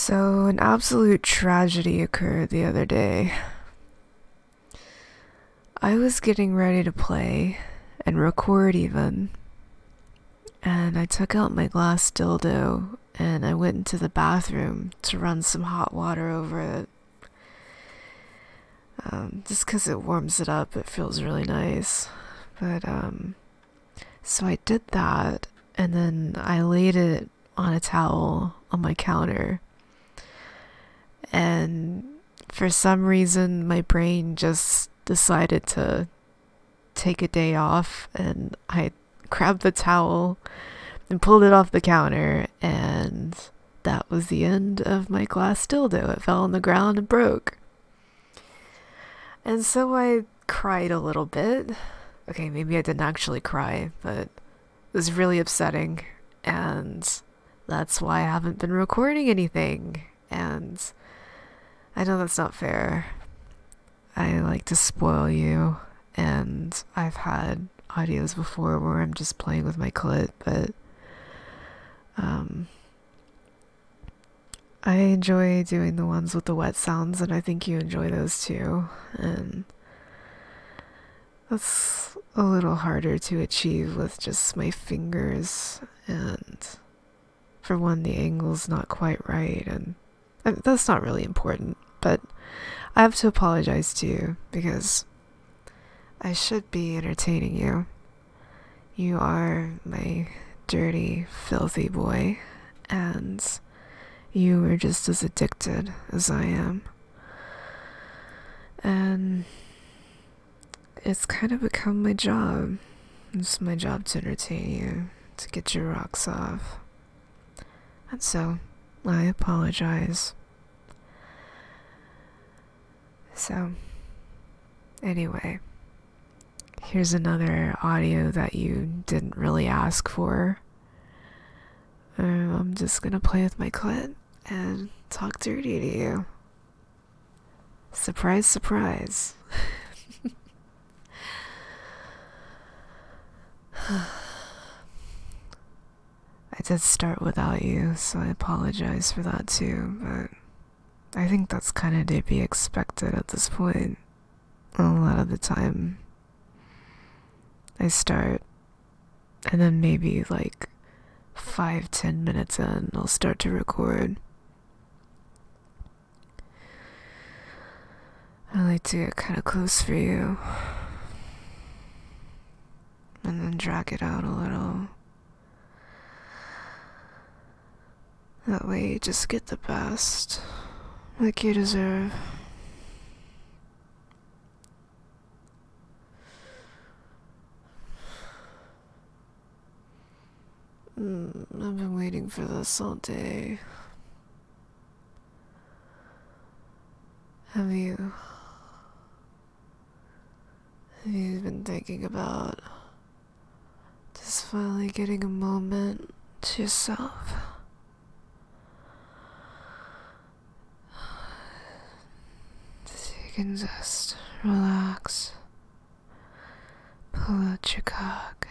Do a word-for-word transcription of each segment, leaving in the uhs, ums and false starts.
So, an absolute tragedy occurred the other day. I was getting ready to play and record even, and I took out my glass dildo and I went into the bathroom to run some hot water over it. Um, just because it warms it up, it feels really nice. But, um, so I did that, and then I laid it on a towel on my counter. And for some reason, my brain just decided to take a day off, and I grabbed the towel and pulled it off the counter, and that was the end of my glass dildo. It fell on the ground and broke. And so I cried a little bit. Okay, maybe I didn't actually cry, but it was really upsetting, and that's why I haven't been recording anything. And I know that's not fair. I like to spoil you, and I've had audios before where I'm just playing with my clit, but um, I enjoy doing the ones with the wet sounds, and I think you enjoy those too. And that's a little harder to achieve with just my fingers, and for one, the angle's not quite right, and uh, that's not really important, but I have to apologize to you because I should be entertaining you. You are my dirty, filthy boy, and you are just as addicted as I am. And it's kind of become my job. It's my job to entertain you, to get your rocks off. And so, I apologize. So, anyway, here's another audio that you didn't really ask for. Um, I'm just gonna play with my clit and talk dirty to you. Surprise, surprise. I did start without you, so I apologize for that too, but I think that's kind of to be expected at this point. A lot of the time, I start, and then maybe like five, ten minutes in, I'll start to record. I like to get kind of close for you, and then drag it out a little. That way you just get the best, like you deserve. Mm, I've been waiting for this all day. Have you? Have you been thinking about just finally getting a moment to yourself? So you can just relax, pull out your cock,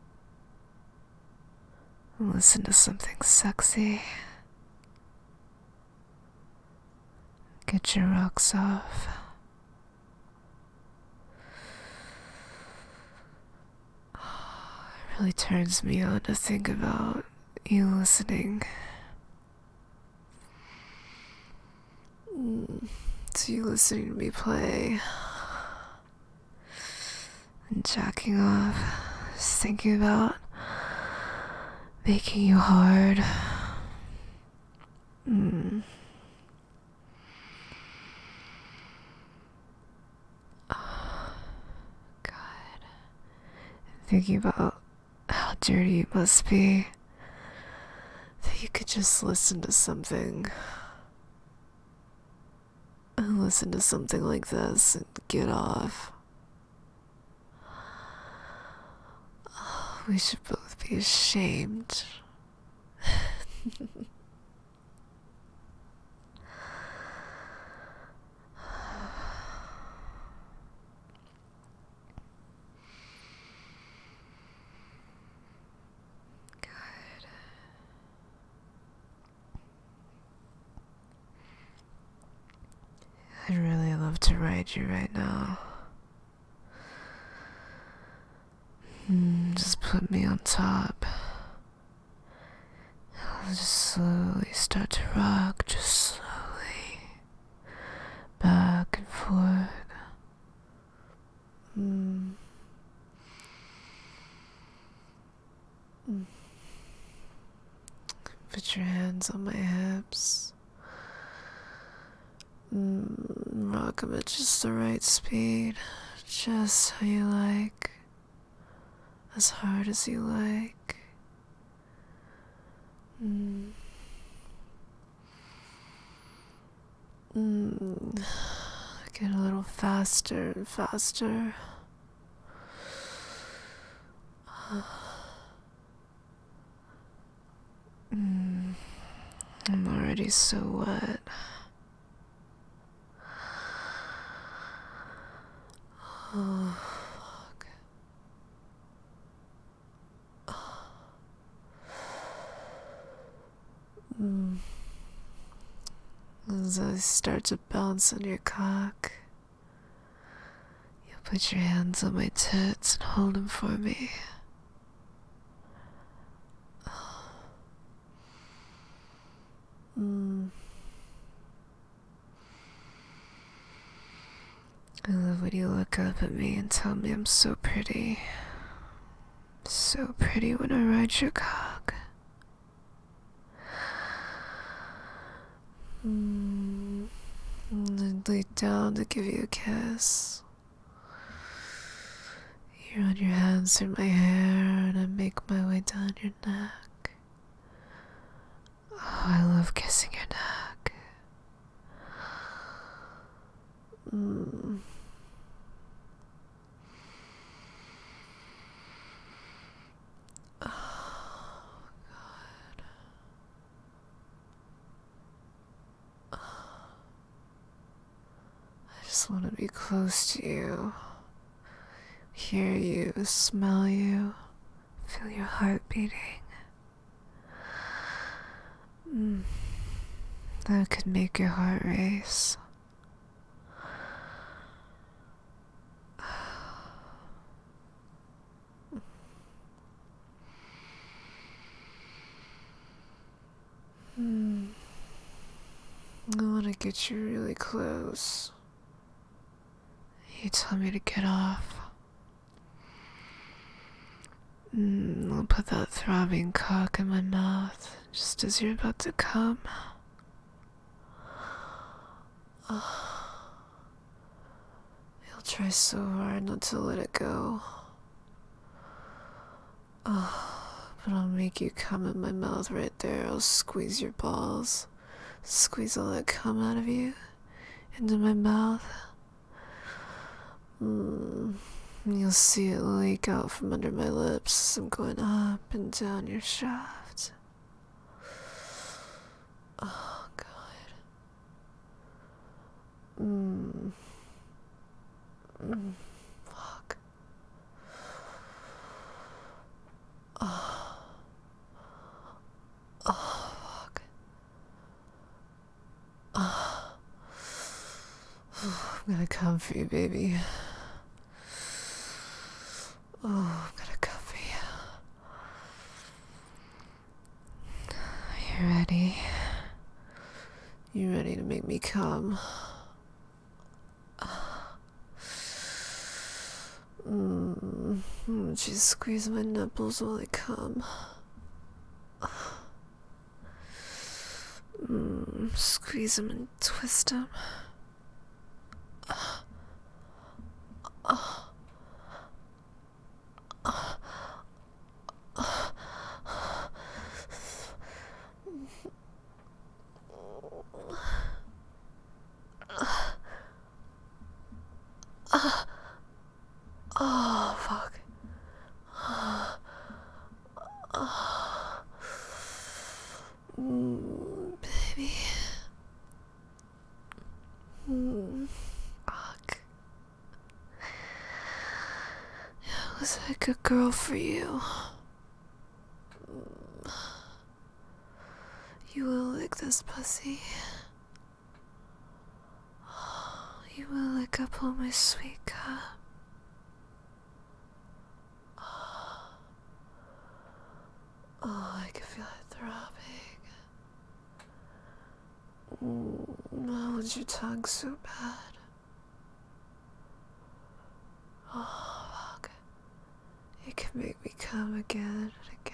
and listen to something sexy. Get your rocks off. It really turns me on to think about you listening. Mm. To you listening to me play and jacking off, just thinking about making you hard. Mm. Oh, God. Thinking about how dirty it must be that you could just listen to something and listen to something like this and get off. Oh, we should both be ashamed. I'd really love to ride you right now. Mm, just put me on top. I'll just slowly start to rock, just slowly. Back and forth. Mm. Mm. Put your hands on my hips. Mm, rock them at just the right speed, just how you like, as hard as you like. Mm. Mm. Get a little faster and faster. Mm. I'm already so wet. Oh, fuck. Mm. As I start to bounce on your cock, you put your hands on my tits and hold them for me. Mm. I love when you look up at me and tell me I'm so pretty. So pretty when I ride your cock. Mm. And I lay down to give you a kiss. You run your hands through my hair and I make my way down your neck. Oh, I love kissing your neck. Mm. Oh, God. I just want to be close to you. Hear you, smell you, feel your heart beating. Mm. That could make your heart race. Mm. I want to get you really close. You tell me to get off. Mm, I'll put that throbbing cock in my mouth just as you're about to come. Oh. You'll try so hard not to let it go. Oh, but I'll make you come in my mouth right there. I'll squeeze your balls. Squeeze all that cum out of you into my mouth. Mm. You'll see it leak out from under my lips as I'm going up and down your shaft. Oh, God. Mm. Mm. Fuck. Oh. Oh, fuck. Oh. I'm gonna come for you, baby. Oh, I'm gonna come for you. Are you ready? You ready to make me come? Mm. Just squeeze my nipples while I come. Mm. Squeeze them and twist them. Oh. Oh, fuck. Mm, baby. Mm, fuck. I was a good girl for you. Mm. You will lick this pussy. You will lick up all my sweet cup. Oh, I can feel it throbbing. Mm, why would your tongue so bad? Oh, fuck. It can make me come again and